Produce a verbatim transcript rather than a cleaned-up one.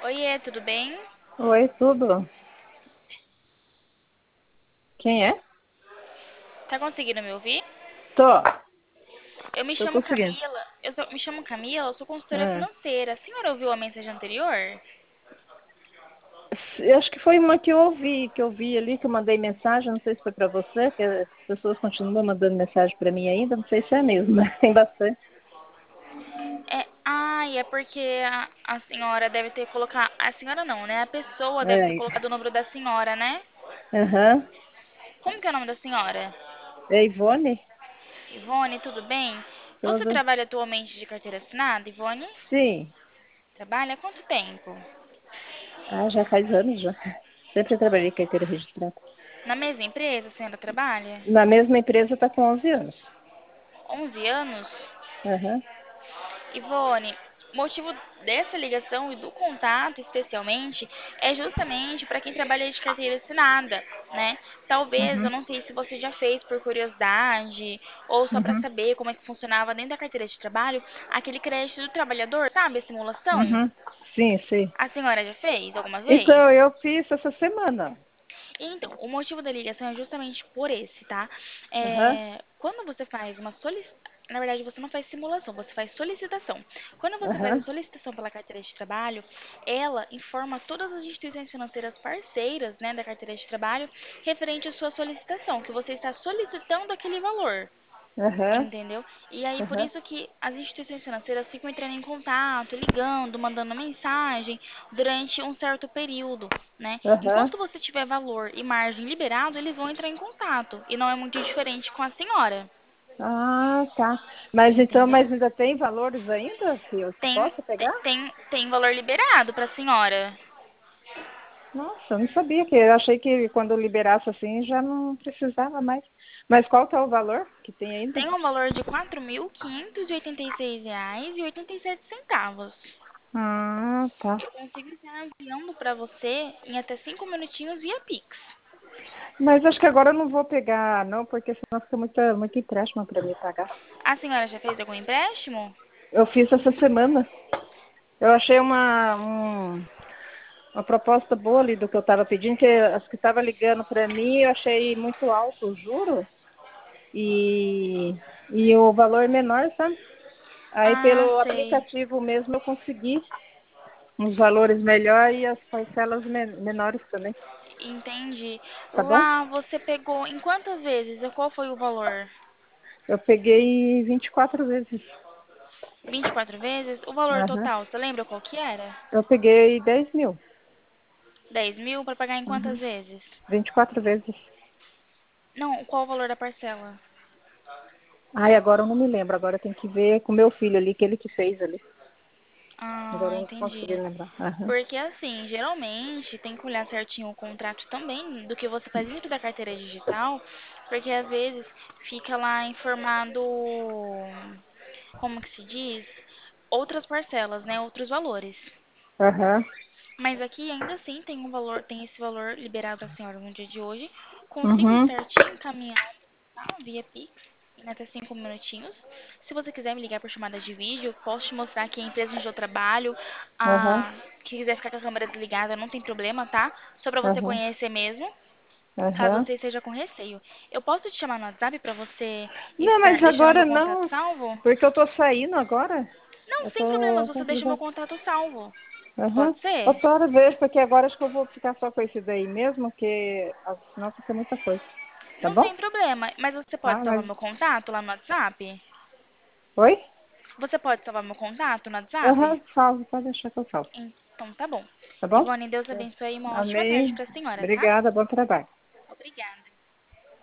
Oiê, tudo bem? Oi, tudo? Quem é? Tá conseguindo me ouvir? Tô, Eu me tô chamo conseguindo. Camila. Eu sou- me chamo Camila, eu sou consultora Ah, financeira. A senhora ouviu a mensagem anterior? eu acho que foi uma que eu ouvi, que eu vi ali, que eu mandei mensagem, não sei se foi para você, que as pessoas continuam mandando mensagem para mim ainda, não sei se é mesmo, mas tem bastante. É, ai, é porque a, a senhora deve ter colocado. A senhora não, né? A pessoa deve ter É, colocado o número da senhora, né? aham. Como que é o nome da senhora? É Ivone? Ivone, tudo bem? Você Tudo? trabalha atualmente de carteira assinada, Ivone? Sim. Trabalha há quanto tempo? Ah, já faz anos já. Sempre trabalhei em carteira registrada. Na mesma empresa a senhora trabalha? Na mesma empresa está com onze anos. Onze anos? Aham, Ivone, o motivo dessa ligação e do contato, especialmente, é justamente para quem trabalha de carteira assinada, né? Talvez, eu uhum, não sei se você já fez por curiosidade ou só para uhum, saber como é que funcionava dentro da carteira de trabalho, aquele crédito do trabalhador, sabe? A simulação. uhum. Sim, sim. A senhora já fez alguma vez? Então, eu fiz essa semana. Então, o motivo da ligação é justamente por esse, tá? Aham, É, quando você faz uma solicitação, na verdade, você não faz simulação, você faz solicitação. Quando você faz a aham, solicitação pela carteira de trabalho, ela informa todas as instituições financeiras parceiras, né, da carteira de trabalho, referente à sua solicitação, que você está solicitando aquele valor. aham, Entendeu? E aí, por aham, isso que as instituições financeiras ficam entrando em contato, ligando, mandando mensagem durante um certo período, né? aham. Enquanto você tiver valor e margem liberado, eles vão entrar em contato. E não é muito diferente com a senhora, Ah, tá. Mas então, entendeu? mas ainda tem valores ainda que eu Tem, possa tem, pegar? tem, tem valor liberado para a senhora. Nossa, eu não sabia que. Eu achei que quando liberasse assim já não precisava mais. Mas qual que é o valor que tem ainda? Tem um valor de quatro mil quinhentos e oitenta e seis reais e oitenta e sete centavos. Ah, tá. Eu consigo estar enviando para você em até cinco minutinhos via Pix. Mas acho que agora eu não vou pegar, não, porque senão fica muito, muito empréstimo para mim pagar. A senhora já fez algum empréstimo? Eu fiz essa semana. Eu achei uma, um- uma proposta boa ali do que eu estava pedindo, que as que estavam ligando para mim, eu achei muito alto o juro e, e o valor menor, sabe? Aí Ah, pelo sei. aplicativo mesmo eu consegui uns valores melhores e as parcelas men- menores também, Entendi. tá bom? Lá você pegou em quantas vezes? E qual foi o valor? Eu peguei vinte e quatro vezes. Vinte e quatro vezes? O valor Aham. total, você lembra qual que era? Eu peguei dez mil. Dez mil para pagar em quantas Uhum. vezes? vinte e quatro vezes. Não, qual o valor da parcela? Ai, agora eu não me lembro. Agora eu tenho que ver com meu filho ali, que ele que fez ali. Agora Ah, eu não consegui entendi. lembrar. Aham. Porque assim, geralmente tem que olhar certinho o contrato também do que você faz dentro da carteira digital, porque às vezes fica lá informado, como que se diz? Outras parcelas, né? Outros valores. Aham. Mas aqui ainda assim tem um valor, tem esse valor liberado à senhora no dia de hoje. Consigo Uhum. certinho encaminhar, tá? Via Pix em até cinco minutinhos. Se você quiser me ligar por chamada de vídeo, posso te mostrar aqui a empresa onde eu trabalho. Aham. Ah, se quiser ficar com a câmera desligada, não tem problema, tá? Só pra você Aham. conhecer mesmo, caso Aham. você esteja com receio. Eu posso te chamar no WhatsApp pra você Não, estar mas deixando meu agora contato não, salvo? porque eu tô saindo agora. Não, Eu sem problemas, tô. você deixa meu contato salvo. Aham. Pode ser? Outra hora vejo, porque agora acho que eu vou ficar só com esse daí mesmo, que ah, senão fica muita coisa. Tá Não bom? tem problema, mas você Tá, pode salvar mas. meu contato lá no WhatsApp? Oi? Você pode salvar meu contato no WhatsApp? Aham, salvo, pode deixar que eu salvo. Então tá bom. Tá bom? Ivone, Deus É. abençoe e uma ótima tarde Amém. pra senhora, tá? Obrigada, bom trabalho. Obrigada.